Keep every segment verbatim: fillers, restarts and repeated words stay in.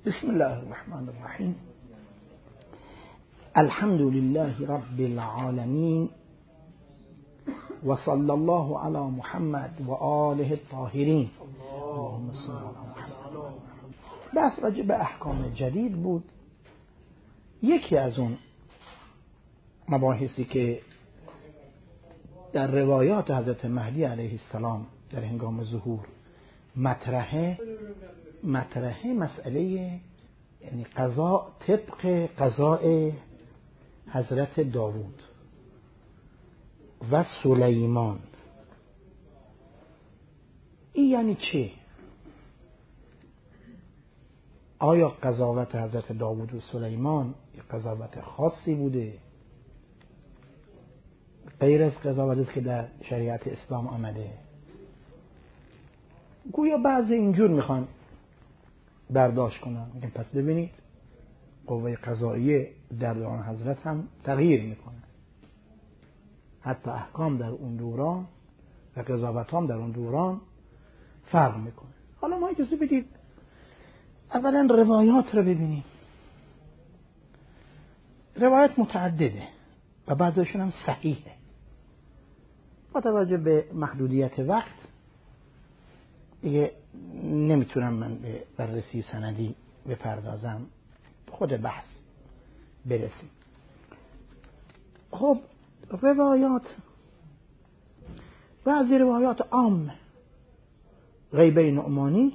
بسم الله الرحمن الرحیم. الحمد لله رب العالمین و صلی الله علی محمد و آله الطاهرین. اللهم صل علی محمد. بحث راجع به احکام جدید بود. یکی از اون مباحثی که در روایات حضرت مهدی علیه السلام در هنگام ظهور مطرحه مطرحه مسئله یعنی قضا طبق قضاء حضرت داوود و سلیمان. این یعنی چه؟ آیا قضاوت حضرت داوود و سلیمان یک قضاوت خاصی بوده غیر از قضاوتی که در شریعت اسلام آمده؟ گویا بعضی اینجور میخوان برداشت کنن. میگن پس ببینید قوه قضاییه در دوران حضرت هم تغییر میکنه، حتی احکام در اون دوران و قضاوت هم در اون دوران فرق میکنه. حالا ما اجازه بدید اولا روایات رو ببینیم. روایت متعدده و بعضیشون هم صحیحه. با توجه به محدودیت وقت دیگه نمیتونم من به بررسی سندی بپردازم، خود بحث برسیم. خب روایات، بعضی روایات عام غیبه نعمانی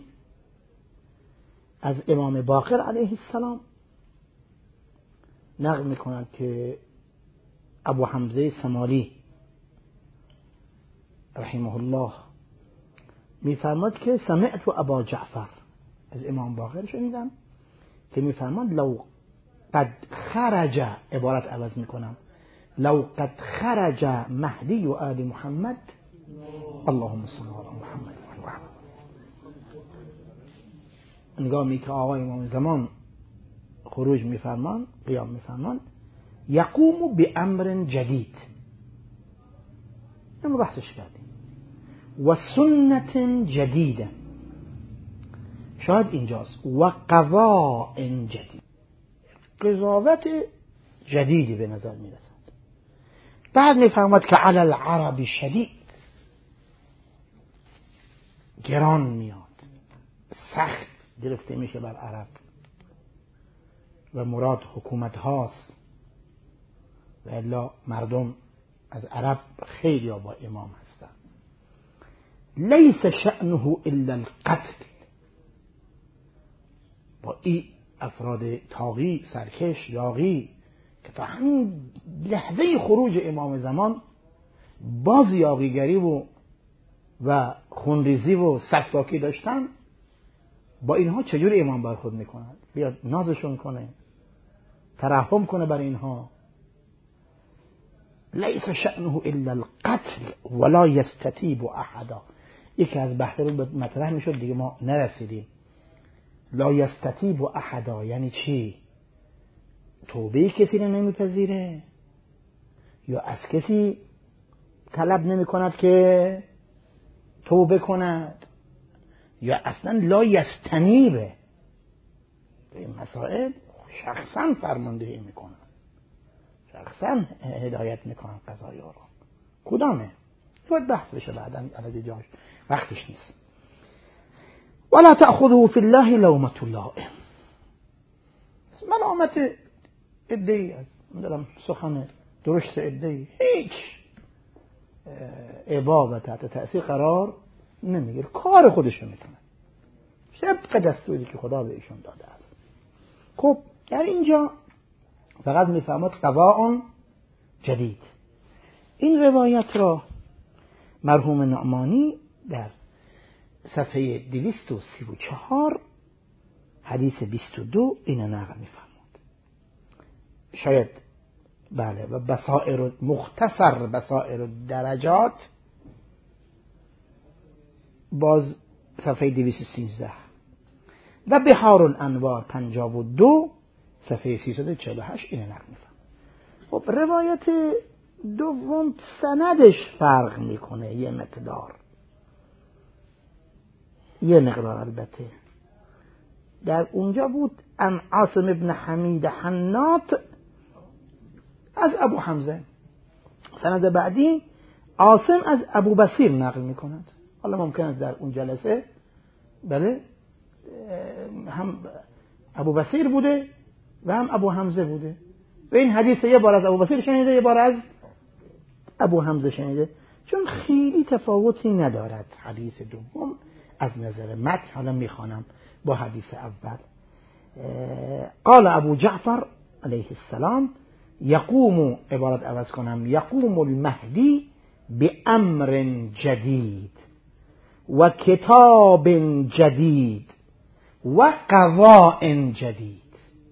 از امام باقر علیه السلام نقل میکنند که ابو حمزه سمالی رحمه الله میفرماد که سمعت ابا جعفر، از امام باقر شنیدم که میفرماد لو قد خرج، عبارت عوض میکنم، لو قد خرج مهدی و آل محمد اللهم صل علی محمد و آل. انگامی که آقای امام زمان خروج میفرمان، قیام میفرمان، یقوم بامر جدید، اما بحثش کردیم، و سنت جدیده، شاید اینجاست، و قضاء جدید، قضاوت جدیدی به نظر میرسد. بعد میفرماد که علی العرب شدید، گران میاد، سخت گرفته میشه بر عرب و مراد حکومت هاست و الا مردم از عرب خیلی ها با امام هستن. لیس شأنه الا القتل، با این افراد تاغی، سرکش، یاغی که تا همین لحظه خروج امام زمان باز یاغیگری و و خونریزی و سفاکی داشتن، با اینها چجوری امام برخورد میکنه؟ بیاد نازشون کنه، ترحم کنه بر اینها. لیس شأنه الا القتل ولا یستتیب احدا. یکی از بحث رو مطرح میشد دیگه ما نرسیدیم. لا یستتیب احدا یعنی چی؟ توبه کسی رو نمیپذیره یا از کسی طلب نمی کند که توبه کند، یا اصلا لا یستنیبه. این مسائل شخصا فرماندهی میکنن، شخصا هدایت میکنن قضایا رو. کدامه؟ باید بحث بشه بعداً، عدد جاش وقتش نیست. ولا تأخذه في الله لومة لائم، ملامت ادعی از میدارم سخن درشت ادعی هیچ عبا و تحت تأثیر قرار نمیگیره، کار خودشو میکنه طبق دستوری که خدا به ایشون داده است. خب در اینجا فقط میفهمد قضاء جدید. این روایت را مرحوم نعمانی در صفحه دویست و سی و چهار حدیث بیست و دو اینو نقل میفرماد. شاید بله، و بصائر مختصر بصائر درجات باز صفحه دویست و سیزده و بحار الانوار پنجاه و دو صفحه سیصد و چهل و هشت اینو نقل میفرماد. خب روایت دوم سندش فرق میکنه یه مقدار، یه مقدار البته. در اونجا بود ان عاصم ابن حمید حنات از ابو حمزه. سند بعدی عاصم از ابو بصیر نقل میکند. حالا ممکن است در اون جلسه بله هم ابو بصیر بوده و هم ابو حمزه بوده و این حدیث یه بار از ابو بصیر شنیده یه بار از ابو حمزه شنیده، چون خیلی تفاوتی ندارد حدیث دوم از نظر متن. حالا میخوانم با حدیث اول. قال ابو جعفر علیه السلام یقوم، عبارت عوض کنم، یقوم المهدی بامر جدید و کتاب جدید و قضاء جدید.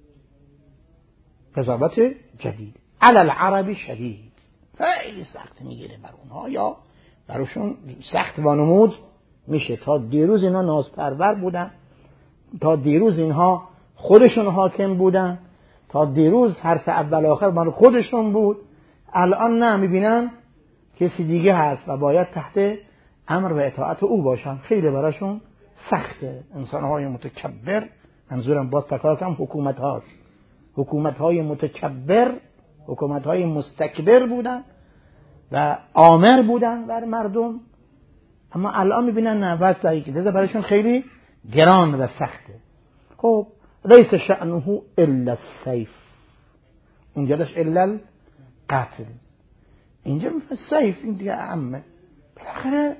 قضاوت جدید علی العرب شدید، خیلی سخت میگیره بر اونها یا براشون سخت وانمود میشه. تا دیروز اینا نازپرور بودن، تا دیروز اینها خودشون حاکم بودن، تا دیروز حرف اول آخر مال خودشون بود، الان نه، میبینن کسی دیگه هست و باید تحت امر و اطاعت او باشن. خیلی براشون سخته. انسان‌های متکبر، منظورم باز تکرار کنم حکومت هاست، حکومت های متکبر، حکومت های مستکبر بودن و آمر بودن بر مردم، اما الان میبینن نه، وضعی که دیده براشون خیلی گران و سخته. خب لیس شأنه الا السیف، اونجا داشت الا القتل، اینجا میفهم سیف، این دیگه عمه. بالاخره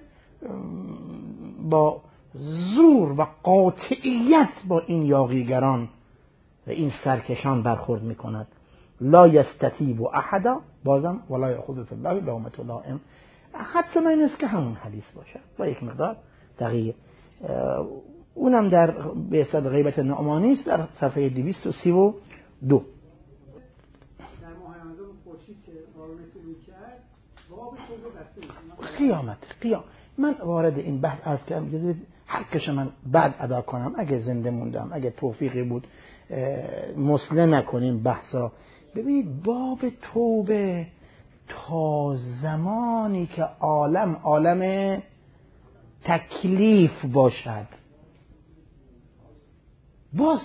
با زور و قاطعیت با این یاغیگران و این سرکشان برخورد میکند. لا یستتیب احدا، بازم ولا یأخذ فی الله لومة لائم. حدث من این است که همون حدیث باشه با یک مقدار دقیق. اونم در به اصطلاح غیبت نعمانی است در صفحه دویست و سی و دو. در ماه رمضان خورشید که وارد طلوع کرد باب توبه بسته. قیامت قیام من وارد این بحث عرض کردم، حقش من بعد ادا کنم اگه زنده موندم، اگه توفیقی بود مسلم نکنیم بحثا. ببینید باب توبه تا زمانی که عالم عالم تکلیف باشد باز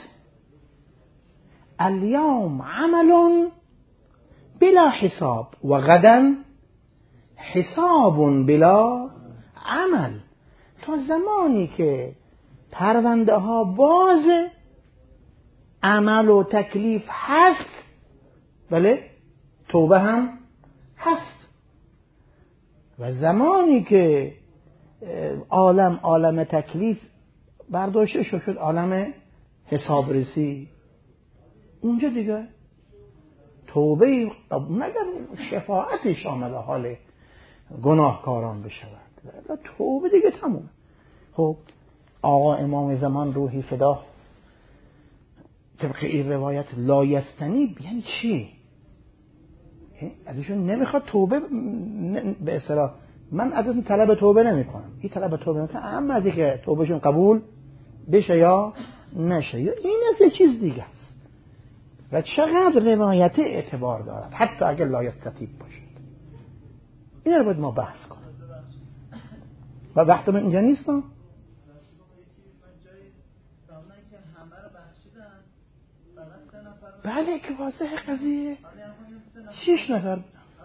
الیوم عمل بلا حساب و غدا حساب بلا عمل. تا زمانی که پرونده ها باز عمل و تکلیف هست، بله توبه هم هست. و زمانی که عالم عالم تکلیف برداشته شد عالم حسابرسی، اونجا دیگه توبه مگر شفاعت شامل حال گناهکاران بشود و توبه دیگه تموم. خب آقا امام زمان روحی فدا طبق این روایت لایستنی یعنی چی؟ ازشون نمیخواد توبه به اصطلاح، من ازشون طلب توبه نمی کنم، این طلب توبه نمی کنم، اما از اینکه توبهشون قبول بشه یا نشه یا این از یه چیز دیگه است. و چقدر روایت اعتبار دارد حتی اگر لایستتیب باشد. این رو باید ما بحث کنیم و وقت من اینجا نیستم. بله که واضحه قضیه شیش نفر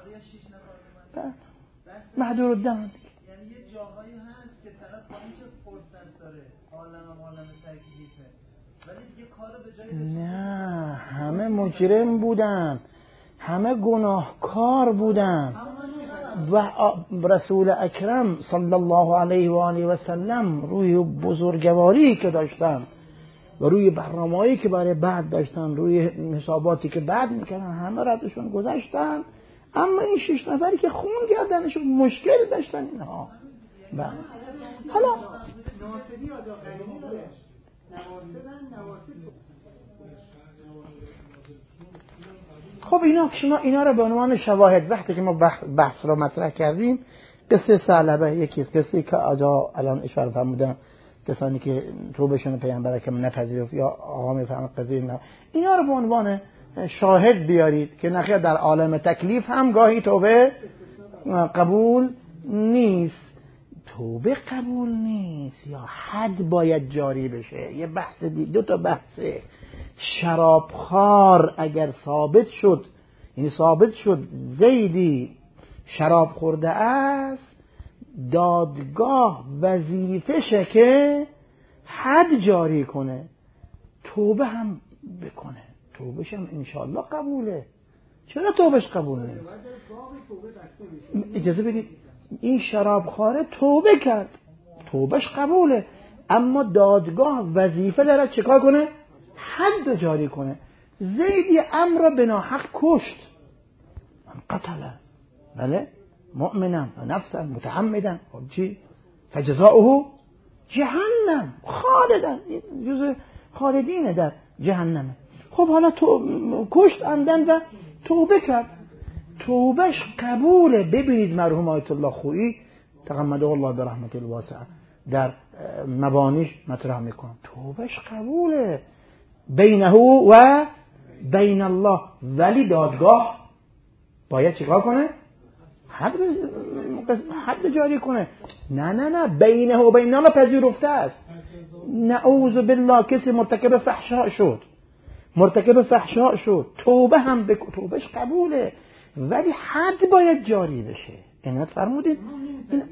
محدور الدم، یعنی یه جاهایی هست که طرف با اینکه فرصت داره عالم عالم تکلیفه ولی دیگه کارو به جای نه، همه مجرم بودن، همه گناهکار بودن و رسول اکرم صلی الله علیه و آله و سلم روی بزرگواری که داشتن و روی برنامه‌ای که برای بعد داشتن، روی حساباتی که بعد میکنن، همه ردشون گذاشتن. اما این شش نفری که خون گردنشون مشکل داشتن اینها. بله حالا ناصبی آجا غریبی بودش نواسبن نواسب. خب اینا شما اینا رو به عنوان شواهد وقتی که ما بحث, بحث رو مطرح کردیم، قصه ثعلبه یکی از قصه که آجا الان اشاره فرمودن کسانی که توبهشون پیامبر اکرم نپذیرفت یا آقا میفهمد قضیه نه، اینا رو به عنوان شاهد بیارید که نخیر در عالم تکلیف هم گاهی توبه قبول نیست. توبه قبول نیست یا حد باید جاری بشه. یه بحث دی... دو تا بحثه. شرابخوار اگر ثابت شد، یعنی ثابت شد زیدی شراب خورده است، دادگاه وظیفشه که حد جاری کنه، توبه هم بکنه. توبهش هم انشالله قبوله. چرا توبهش قبول نیست؟ اجازه بدید، این شرابخواره توبه کرد، توبهش قبوله، اما دادگاه وظیفه داره چیکار کنه؟ حد جاری کنه. زیدی امر را بناحق کشت، قتله، بله، مؤمنا و نفسا متعمدا، چی؟ فجزاؤه جهنم خالدا، جزء خالدینه در جهنمه. خب حالا تو کشت عمدن و توبه کرد، توبهش قبوله. ببینید مرحوم آیت الله خویی تغمده الله به رحمت الواسعه در مبانیش مطرح میکنه، توبهش قبوله بینه و بین الله، ولی دادگاه باید چیکار کنه؟ حد حد جاری کنه. نه نه نه بینه و بین الله پذیرفته است. نعوذ بالله کسی مرتکب فحشاء شد، مرتکب فحشاء شد، توبه هم بک... توبهش قبوله، ولی حد باید جاری بشه. اینت فرمودید. این...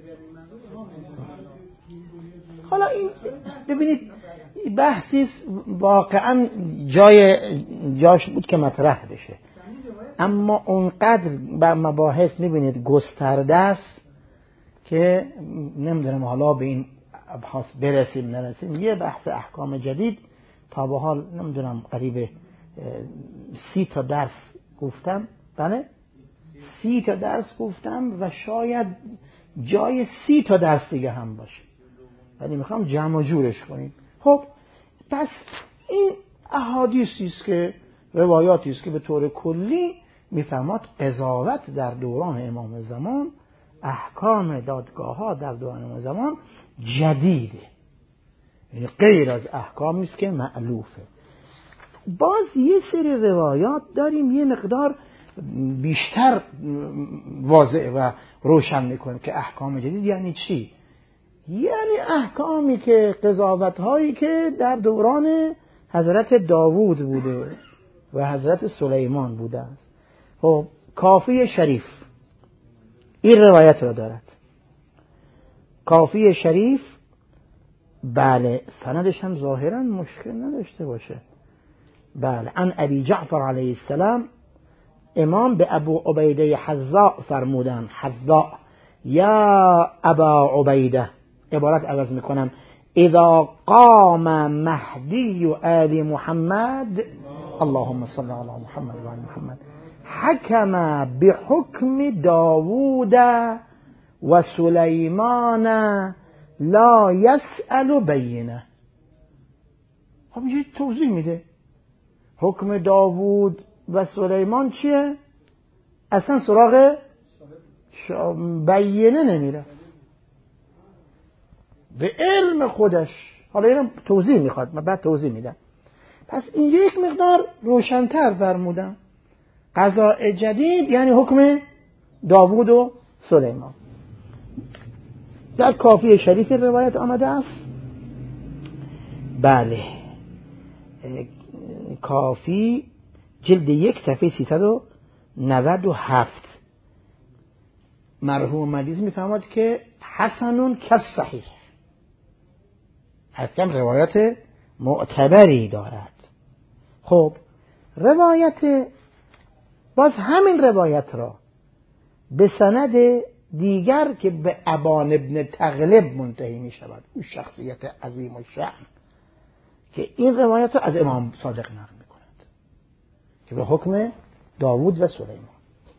حالا این ببینید بحثی واقعا جای جاش بود که مطرح بشه، اما اونقدر بر مباحث میبینید گسترده است که نمیدونم حالا به این ابحاث برسیم نرسیم. یه بحث احکام جدید تا به حال نمیدونم قریب سی تا درس گفتم، بله سی تا درس گفتم و شاید جای سی تا درس دیگه هم باشه، ولی میخوام جمع و جورش کنیم. خب پس این احادیثی است که روایاتی است که به طور کلی میفهمد قضاوت در دوران امام زمان، احکام دادگاه ها در دوران امام زمان جدیده، یعنی غیر از احکامی است که مألوفه. باز یه سری روایات داریم یه مقدار بیشتر واضح و روشن میکنه که احکام جدید یعنی چی. یعنی احکامی که قضاوت هایی که در دوران حضرت داوود بوده و حضرت سلیمان بوده است. خب کافی شریف این روایت را دارد. کافی شریف بله سندش هم ظاهرا مشکل نداشته باشه. بله عن ابی جعفر علیه السلام، امام به ابو عبیده حذاء فرمودن، حذاء یا ابا عبیده، عبارت عوض میکنم، اذا قام مهدی آل محمد اللهم صل علی محمد و آل محمد حکم بحکم داوود و سلیمان لا یسأل بینه. خب اینجا توضیح میده حکم داوود و سلیمان چیه؟ اصلا سراغ بینه نمیره، به علم خودش. حالا اینم توضیح میخواد، من بعد توضیح میدم. پس این یک مقدار روشن‌تر فرمودم. قضاء جدید یعنی حکم داوود و سلیمان. در کافی شریف روایت آمده است. بله کافی جلد یک صفحه سیصد و نود و هفت مرحوم مجلسی میفرماد که حسنون کالصحیح، حسن روایت معتبری دارد. خب روایت باز همین روایت را به سند دیگر که به ابان ابن تغلب منتهی می شود، اون شخصیت عظیم الشأن که این روایت را از امام صادق نقل می کند که به حکم داوود و سلیمان.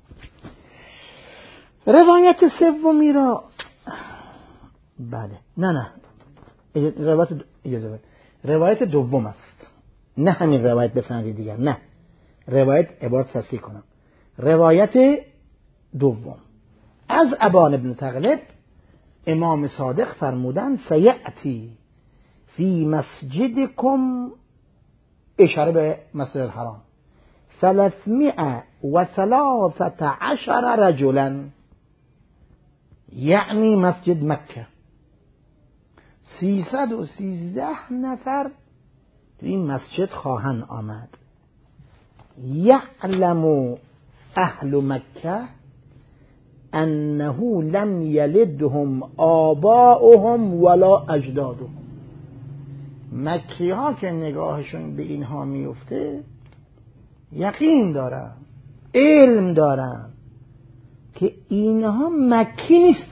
روایت سومی را بله نه نه روایت اجازه روایت دوم است، نه همین روایت به سند دیگر، نه روایت عبارت تصحیح کنم. روایت دوم از ابان ابن تغلب، امام صادق فرمودن سیأتی فی مسجدکم، اشاره به مسجد الحرام، ثلاثمائة و ثلاثة عشر رجلا، یعنی مسجد مکه، سیصد و سیزده نفر تو این مسجد خواهند آمد. یعلم اهل مکه انه لم یلدهم آباؤهم ولا اجدادهم. مکی ها که نگاهشون به اینها میفته یقین دارن، علم دارن که اینها مکی نیست،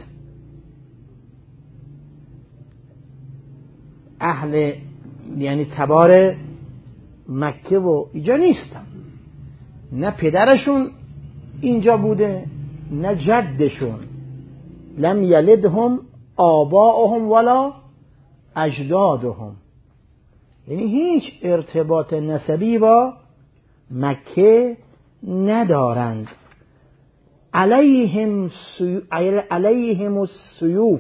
اهل یعنی تبار مکه و اینجا نیستن، نه پدرشون اینجا بوده نه جدشون. لم یلدهم آباؤهم ولا اجدادهم، یعنی هیچ ارتباط نسبی با مکه ندارند. علیهم سیو... علیهم السیوف،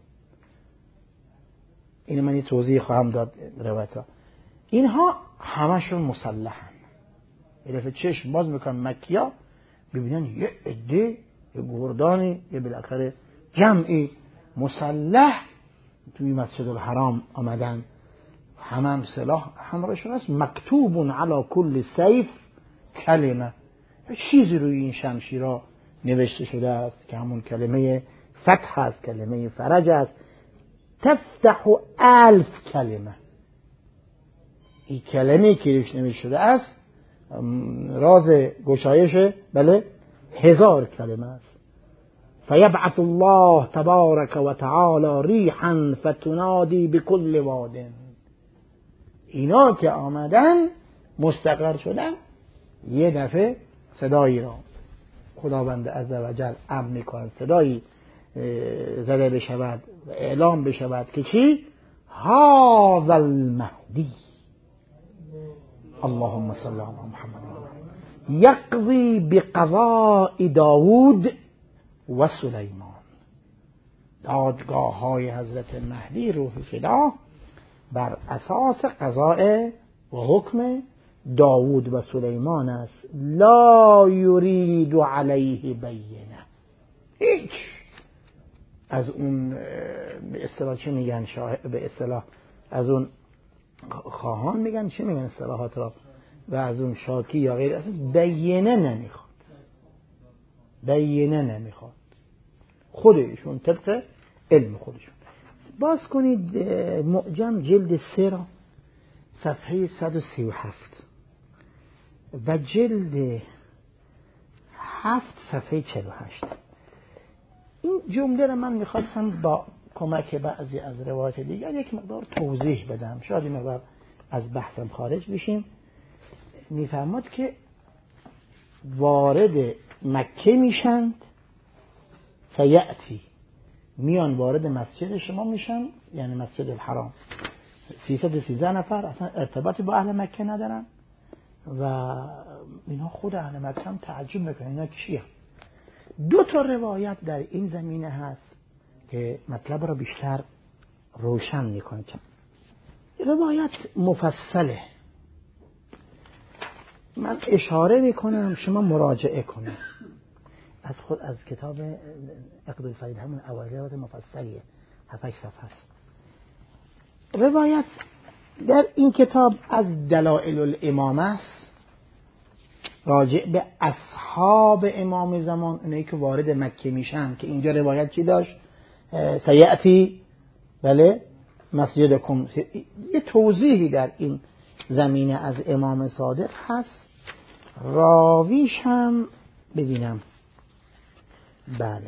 این من توضیح خواهم داد روایت ها. اینها همشون مسلحن، یه دفعه چشم باز میکنن مکیا ببینن یه عده، یه گردانی، یه بالاخره جمعی مسلح توی مسجد الحرام آمدن، همه هم سلاح همراهشون است. مکتوب علی کل سیف کلمه، چیزی روی این شمشیرها نوشته شده است که همون کلمه فتح است، کلمه فرج است. تفتح الف کلمه، این کلمه که روش نوشته شده است راز گشایش بله هزار کلمه است. فیبعث الله تبارک و تعالی ریحا فتنادی بكل واد. اینا که آمدن مستقر شدن، یه دفعه صدایی را خداوند عزوجل امر می‌کند، صدایی زده بشود و اعلام بشود که چی؟ هذا المهدی، اللهم صل علی محمد، یقضی بقضاء داوود و سلیمان. دادگاه های حضرت مهدی روح فدا بر اساس قضاء و حکم داوود و سلیمان است. لا یرید علیه بینه، هیچ از اون به اصطلاح چه میگن شاه... به اصطلاح از اون خواهان میگن چه میگن اصطلاحات را، و از اون شاکی یا غیر اساس بینه نمیخواد، بینه نمیخواد، خودشون طبق علم خودشون. باز کنید معجم جلد سه را صفحه صد و سی و هفت و جلد هفت صفحه چهل و هشت. این جمله را من میخواستم با کمک بعضی از روایات دیگر یک مقدار توضیح بدم، شاید این مقدار از بحثم خارج بشیم. میفرماد که وارد مکه میشند، سیأتی میان وارد مسجد شما میشن، یعنی مسجد الحرام. سیصد و سیزده نفر اصلا ارتباطی با اهل مکه ندارن و اینا خود اهل مکه هم تعجب میکنن اینا کیه. دو تا روایت در این زمینه هست که مطلب را بیشتر روشن میکنه. روایت مفصله، من اشاره میکنم شما مراجعه کنید از خود، از کتاب عقد الفرید، همون اوایل روایت مفصلیه، هفت هشت صفحه است. روایت در این کتاب از دلائل الامامه است، راجع به اصحاب امام زمان، اونایی که وارد مکه میشن، که اینجا روایت چی داشت؟ سیأتی بله مسجدکم. یه توضیحی در این زمینه از امام صادق هست. راویش هم ببینم، بله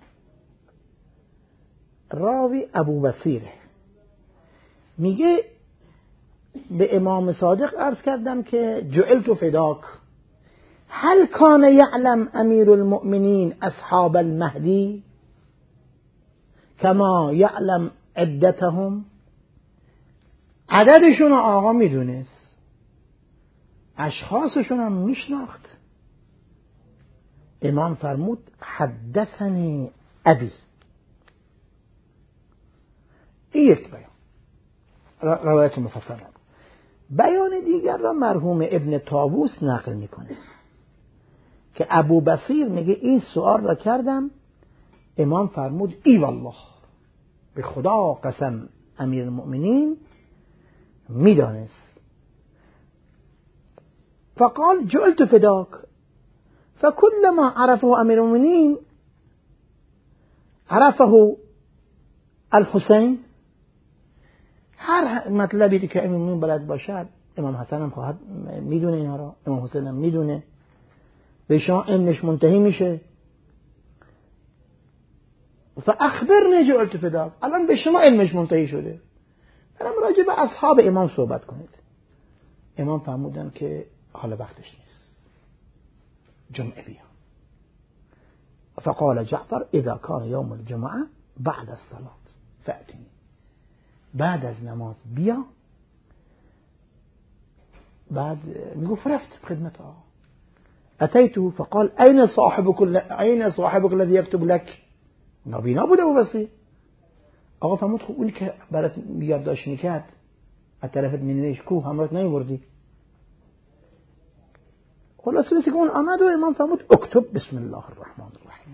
راوی ابو بصیره، میگه به امام صادق عرض کردم که جعلت فداک، هل کان یعلم امیر المؤمنین اصحاب المهدی کما یعلم عدتهم؟ عددشون آقا میدونست، اشخاصشون هم میشناخت. امام فرمود حدثنی ابی. این یک بیان، روایت مفصل. بیان دیگر را مرحوم ابن طاووس نقل میکنه که ابو بصیر میگه این سوال را کردم، امام فرمود ای والله، به خدا قسم امیر المؤمنین میدانست. فقال جعلت فداك فكلما عرفه امیر المؤمنین عرفه الحسین، هر مطلبی که امیر المؤمنین بلد باشد امام حسن هم خواهد میدونه اینها را، امام حسین هم میدونه، به شما علمش منتهی میشه. فاخبرنی جعلت فداك، الان به شما علمش منتهی شده، برام راجع به اصحاب امام صحبت کنید. امام فرمودن که حالا وقتش نیست، جمعه بیا. فقال جعفر اذا كان يوم الجمعه بعد الصلاه فاتني، بعد از نماز بیا. بعد میگفت رفتم خدمت آقا. اتيته فقال اين صاحبك اين صاحبك الذي يكتب لك، نابینا بوده و بسی. آقا فرمود خب اونی که برات یادداشت میکرد از طرفت مینوشت کو، همراهت نیوردی؟ خلاصه که اون آمد و امام فرمود اکتب بسم الله الرحمن الرحیم.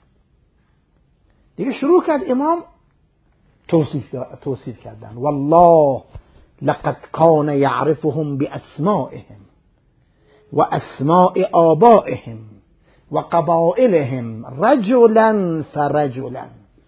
دیگه شروع کرد امام توصیف توصیف کردن. والله لقد كان يعرفهم باسمائهم واسماء آبائهم وقبائلهم رجلا فرجلا.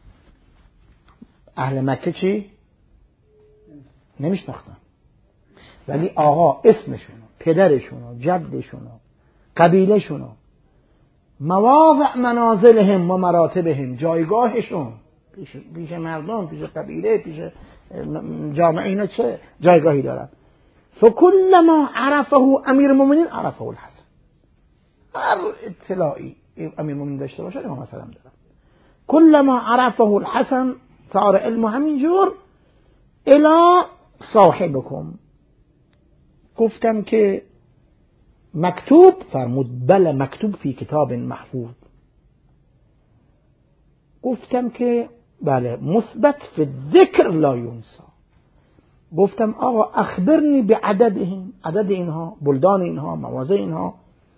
اهل مکه چی؟ نمیشناختن، ولی آقا اسمشونو، پدرشونو، جدشونو، قبیلهشونو، مواضع منازلهم و مراتبهم، جایگاهشون پیش, پیش مردم، پیش قبیله، پیش جامعه، اینا چه جایگاهی دارن. فکلما عرفه امیر المؤمنین عرفه الحسن، هر اطلاعی امیر المؤمنین داشته باشه امام حسن دارن. کلما عرفه الحسن صار علم همینجور الی صاحبکم. گفتم که مکتوب، فرمود بله مکتوب فی کتاب محفوظ. گفتم که بله مثبت فی ذکر لا ینسا. گفتم آقا اخبرنی به عددهم، عدد اینها، بلدان اینها، مواضع اینها.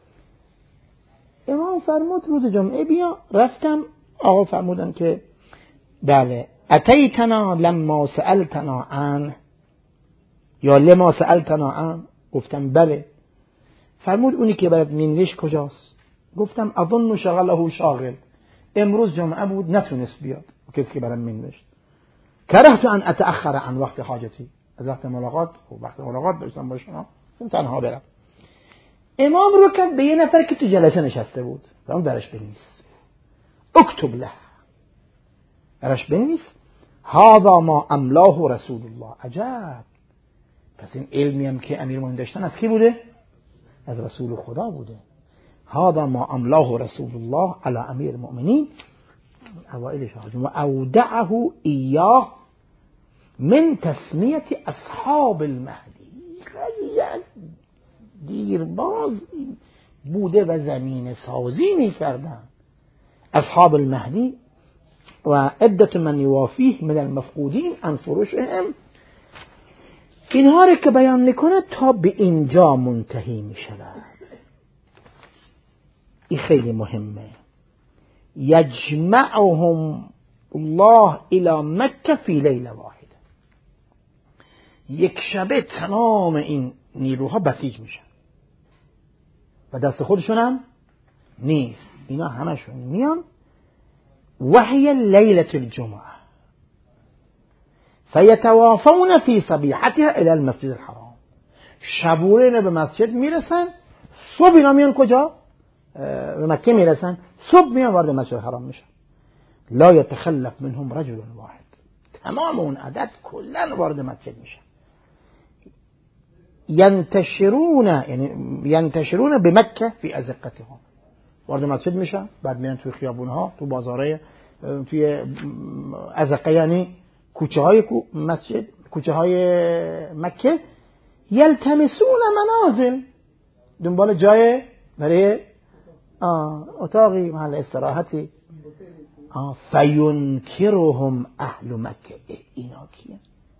امام فرمود روز جمعه بیا. رفتم، آقا فرمودن که بله اتیتنا لما سألتنا عنه یا لما سألتنا عنه. گفتم بله. فرمود اونی که برات مینوشت کجاست؟ گفتم اظن شغله شاغل، امروز جمعه بود نتونست بیاد کسی که برام مینوشت. کرهت ان اتأخر عن وقت حاجتی، از وقت ملاقات و وقت ملاقات داشتم با شما این تنها برم. امام رو کرد به یه نفر که تو جلسه نشسته بود، اون درش بنویس، اکتب له، درش بنویس هذا ما املاه رسول الله. عجب، پس این علمی هم که امیرالمومنین داشتن از کی بوده؟ از رسول خدا بوده. هذا ما املاه رسول الله علی امیر المؤمنین اوائلش و اودعه ایاه من تسمیت اصحاب المهدی. خیلی از دیرباز بوده و زمین سازی می کردن اصحاب المهدی و عدت من یوافیه من المفقودین عن فروشهم. اینها رو که بیان میکنه تا به اینجا منتهی میشود. این خیلی مهمه. یجمعهم الله الى مکه فی لیله واحده. یک شبه تمام این نیروها بسیج میشن و دست خودشون هم نیست، اینا همشون میان. وحی لیلة الجمعه فیتوافون فی صبیحتها الى المسجد الحرام. شبونه به مسجد میرسن، صبح اینا میان کجا؟ به مکه میرسن، صبح میان وارد مسجد الحرام میشن. لا یتخلف منهم رجل واحد، تمام اون عدد کلا وارد مسجد میشن. ینتشرون یعنی ینتشرون به مکه فی ازقتها، وارد مسجد میشن، بعد میرن توی خیابونها، تو بازارهای، توی ازقه یعنی کوچه های مسجد، کوچه های مکه. یلتمسون منازل، دنبال جای برای اتاقی، محل استراحتی. فینکرهم اهل مکه. اینا کیه؟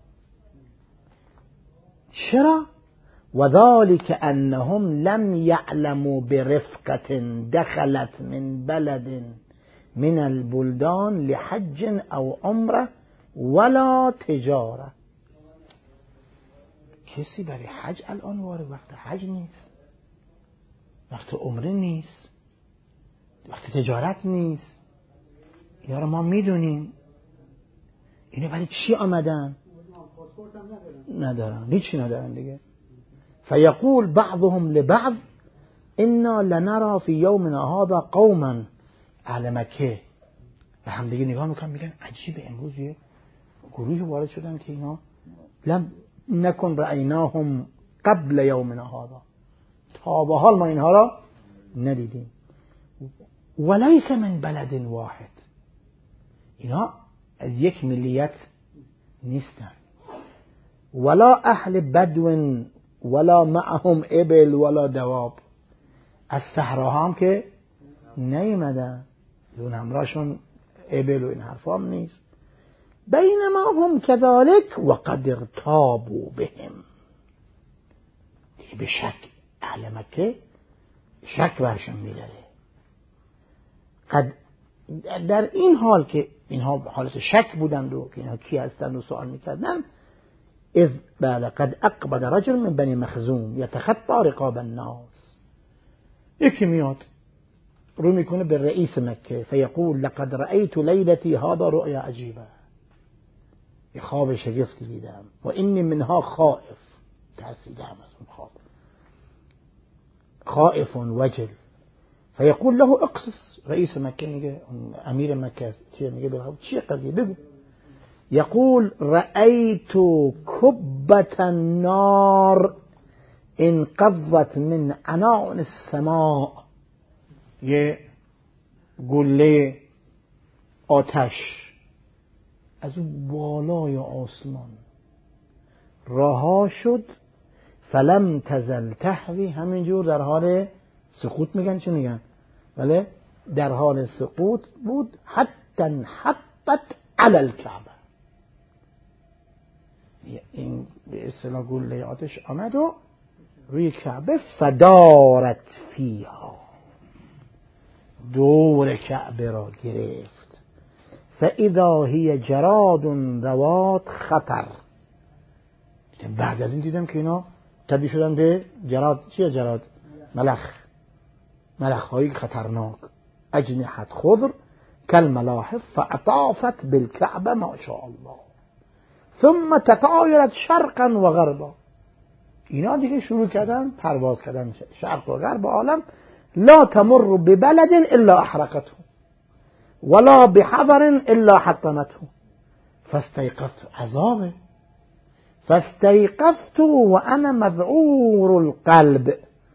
چرا؟ وذلك انهم لم يعلموا برفقة دخلت من بلد من البلدان لحج او عمره ولا تجاره. کسی برای حج الان وارد وقت حج نیست، وقت عمره نیست، وقت تجارت نیست. اینا رو ما میدونیم. اینه برای چی آمدن؟ ندارن، هیچی ندارن دیگه. فیقول بعضهم لبعض انا لنرى فی یومنا هذا قوما. اهل مکه به هم دیگه نگاه میکنن میگن عجیبه امروز یه گروهی وارد شدن که اینا لم نکن رأیناهم قبل یومنا هذا، تا به حال ما اینها را ندیدیم. ولیس من بلد واحد، اینا از یک ملیت نیستن. ولا اهل بدو ولا معهم ابل ولا دواب، از صحراها هم که نیومدن، اون همراهشون ابل و این حرفا هم نیست. بینما هم كذلك وقد ارتابوا بهم، دیگه به شک اهل مکه شک برشون میداره. قد در این حال که اینها حالت شک بودند و که اینها کی هستند و سوال میکردن، اذ بله قد اقبل رجل من بني مخزوم يتخطى رقاب الناس، یکی میاد رو میکنه به رئیس مکه فیقول لقد رأيت لیلتی هذا رؤیا عجیبه، یه خواب شگفتی دیدم و اینی منها خائف، ترسیدم از اون خواب، خائف وجل. فیقول له اقصص، رئیس مکه میگه، امیر مکه چیه میگه بخواب چیه قضیه بگو. یقول رأيت كبة النار انقضت من عنان السماء، یه گله آتش از اون بالای آسمان رها شد، فلم تزل تحوی، همینجور در حال سقوط میگن چی میگن؟ بله در حال سقوط بود، حتی حطت علی الکعبه، این به اصطلاح گله آتش آمد و روی کعبه، فدارت فیها، دور کعبه را گرفت، فاذا هی جراد ذوات خطر. بعد از این دیدم که اینا تبدیل شدن به جراد. چیه جراد؟ ملخ، ملخ های خطرناک، اجنحت خضر کالملاحف فاطافت بالکعبه ما شاء الله ثم تطايرت شرقا و غربا. اینا دیگه شروع کردن پرواز کردن شرق و غرب عالم. لا تمر ببلد الا احرقته ولا بحضر الا حطمته فاستيقظت، عذابه، فاستيقظت وانا مذعور القلب.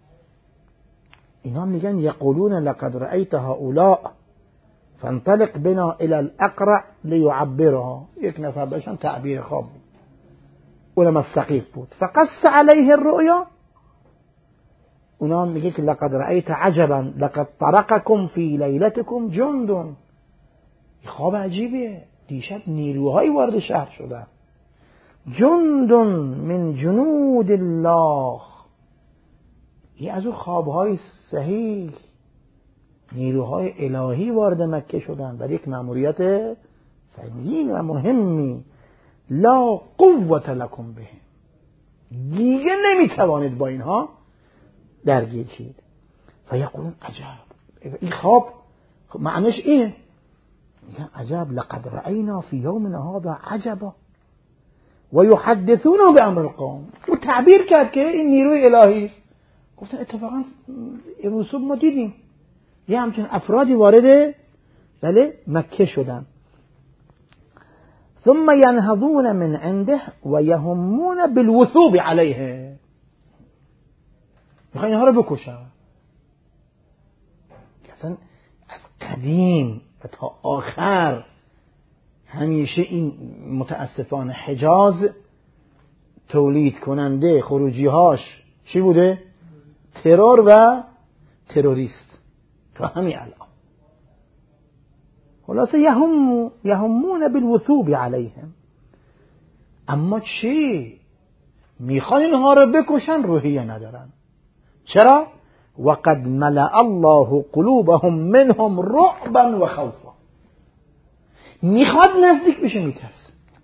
اینا میگن یقولون لقد رأيت هؤلاء فانطلق بنا الى الاقرع ليعبرها، یک نفر بهشون تعبیر خواب بود، علما الثقیف بود. فقص علیه الرؤیا، اونا میگه که لقد رأيت عجبا لقد طرقكم في ليلتكم جند، خواب عجیبیه، دیشب نیروهایی وارد شهر شدن، جند من جنود الله، یه از اون خوابهای صحیح، نیروهای الهی وارد مکه شدن برای یک مأموریت سنگین و مهمی. لا قوت لکم بهم، دیگه نمیتوانید با اینها درگیر شید. فیقولون عجب، این خواب معنیش اینه، میگن عجب لقد رأینا فی یومنا هذا عجبا و یحدثون بامر القوم. او تعبیر کرد که این نیروی الهی است. گفتن اتفاقا امروز صبح ما دیدیم یه همچین افرادی وارد بله مکه شدن. ثم ينهضون من عنده و یهمون بالوثوب علیه، میخوان اینها رو بکشن. اصلا از قدیم و تا آخر همیشه این متاسفانه حجاز تولید کننده خروجیهاش چی بوده؟ ترور و تروریست. تا همین الان خلاصه یهم یهمون بالوثوب علیهم. اما چی؟ میخوان اینها رو بکشن، روحیه ندارن. چرا؟ وقد ملأ الله قلوبهم منهم رعبا و خوفا، میخواد نزدیک بشه میترسه.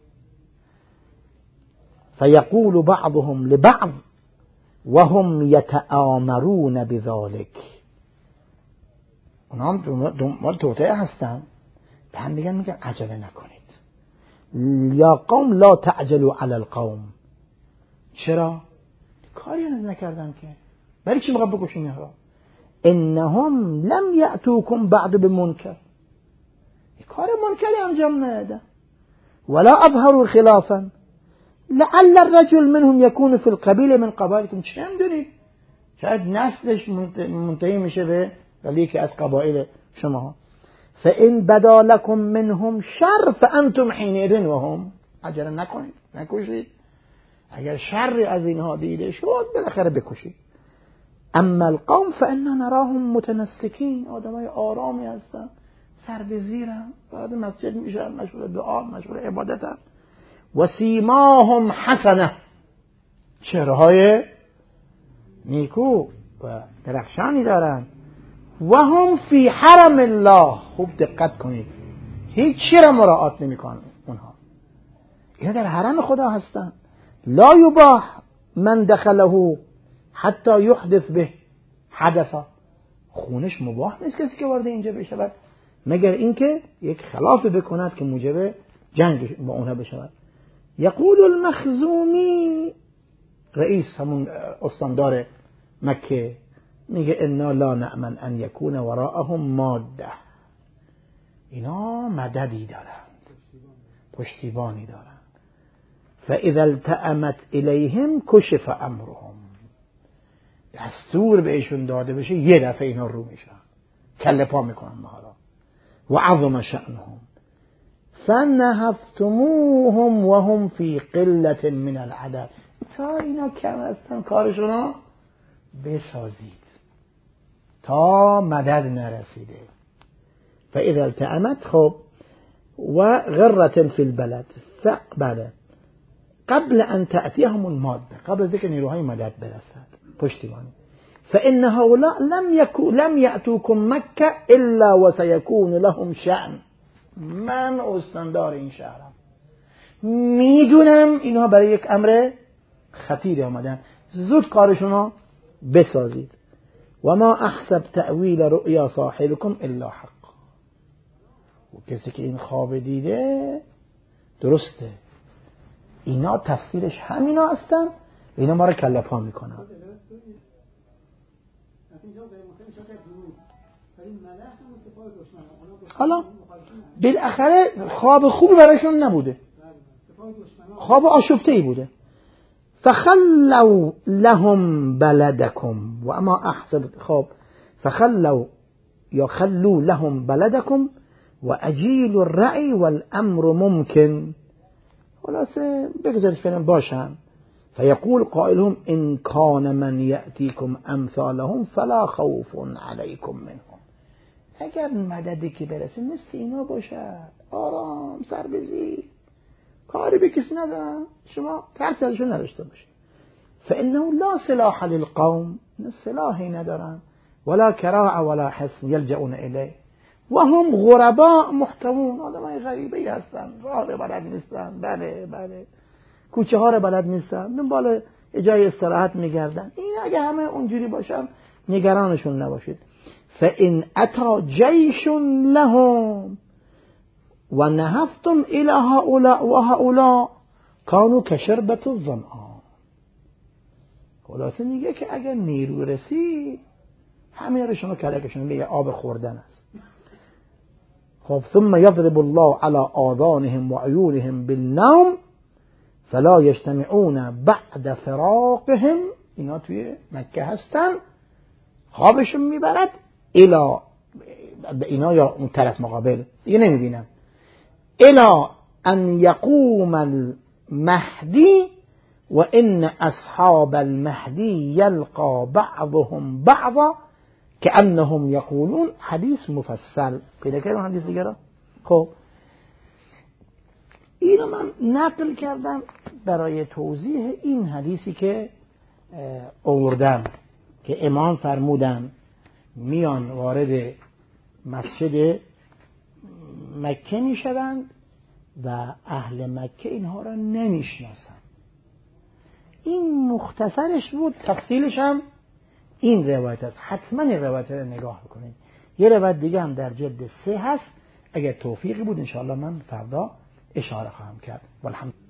فیقول بعضهم لبعض وهم یتآمرون بذلك. اونا هم دنبال توطئه هستن، به هم میگن میگن عجله نکنید. یا قوم لا تعجلوا علی القوم. چرا؟ کاری هنوز نکردن که، برای چی میخواد بکشین اینها را؟ انهم لم یأتوکم بعد بمنکر، کار منکری انجام ندادن. ولا اظهروا خلافا لعل الرجل منهم يكون في القبيله من قبائلكم. چه میدونید شاید نسلش منتهی میشه به ولی که از قبایل شما. فان بدا لكم منهم شر فانتم حينئذ وهم. عجله نکنید، نکشید. اگر شر از اینها دیده شد بالاخره بکشید. اما القوم فانا نراهم متنسکین، آدمای آرامی هستن، سر به زیرن، بعد مسجد میشن، مشغول دعا، مشغول عبادتن. و سیماهم حسنه، چهره‌های نیکو و درخشانی دارن. و هم فی حرم الله. خوب دقت کنید، هیچ چیز را مراعات نمی‌کنن اونها. اینا در حرم خدا هستن. لا یباح من دخله حتی یحدث به حدثا. خونش مباح نیست کسی که وارد اینجا بشود مگر اینکه یک خلاف بکند که موجب جنگ با اونها بشود. یقول المخزومی، رئیس همون استاندار مکه، میگه انا لا نأمن ان یکون وراءهم ماده. اینا مددی دارند، پشتیبانی دارند. فاذا التأمت الیهم کشف امرهم. دستور بهشون داده بشه یه دفعه اینا رو میشن، کله پا میکنن ما را. و عظم شأنهم فنهفتموهم وهم فی قلة من العدد. تا اینا کم هستن کارشون بسازید تا مدد نرسیده. فاذا التأمت، خب، و غرة فی البلد فقبله قبل ان تأتیهم الماده، قبل از اینکه نیروهای مدد برسد، پشتیبانی. فإن هؤلاء لم يكن لم يأتوكم مكة إلا وسيكون لهم شأن. من استاندار این شهرم، میدونم اینها برای یک امر خطیری آمدن، زود کارشونو بسازید. و ما احسب تأویل رؤیا صاحبكم الا حق. و کسی که این خواب دیده درسته، اینا تفسیرش همینا هستن، اینا ما رو کله پا میکنن. حالا بالاخره خواب خوب برایشون نبوده، خواب آشفته‌ای بوده. فخلوا لهم بلدكم و اما احسب، خب، فخلوا یا خلوا لهم بلدكم و اجیل الرأی والامر ممکن. خلاصه بگذارید فعلا باشن. فیقول قائلهم ان کان من یأتیکم امثالهم فلا خوف علیکم منهم. اگر مددی که برسه مثل اینا باشد، آرام، سر بزیر، کاری به کسی ندارن، شما ترس ازشون نداشته باشید. فانه لا سلاح للقوم، سلاحی ندارن، ولا کراع ولا حصن یلجؤون الیه و هم غرباء محتمون. آدمای غریبه‌ای هستن، راه رو بلد نیستن، بله بله، کوچه ها رو بلد نیستن، دنبال جای استراحت میگردن. این اگه همه اونجوری باشن نگرانشون نباشید. فإن أتى جيش لهم ونهفتم إلى هؤلاء وهؤلاء كانوا كشربة الظمآن. خلاصه میگه که اگر نیرو رسید همه رو شما کلکشون میگه آب خوردن است. خب ثم يضرب الله على آذانهم وعيونهم بالنوم فلا يجتمعون بعد فراقهم. اینا توی مکه هستن، خوابشون میبرد الا اینا یا اون طرف مقابل دیگه نمیبینن. الا ان یقوم المهدی و ان اصحاب المهدی یلقى بعضهم بعضا كأنهم یقولون. حدیث مفصل پیدا کردم، حدیث دیگه را. خب اینو من نقل کردم برای توضیح این حدیثی که آوردم که امام فرمودن میان وارد مسجد مکه میشوند و اهل مکه اینها را نمیشناسند. این مختصرش بود، تفصیلش هم این روایت است. حتما این روایت رو نگاه بکنید. یه روایت دیگه هم در جلد سه هست، اگر توفیقی بود انشاءالله من فردا اشاره خواهم کرد. والحمد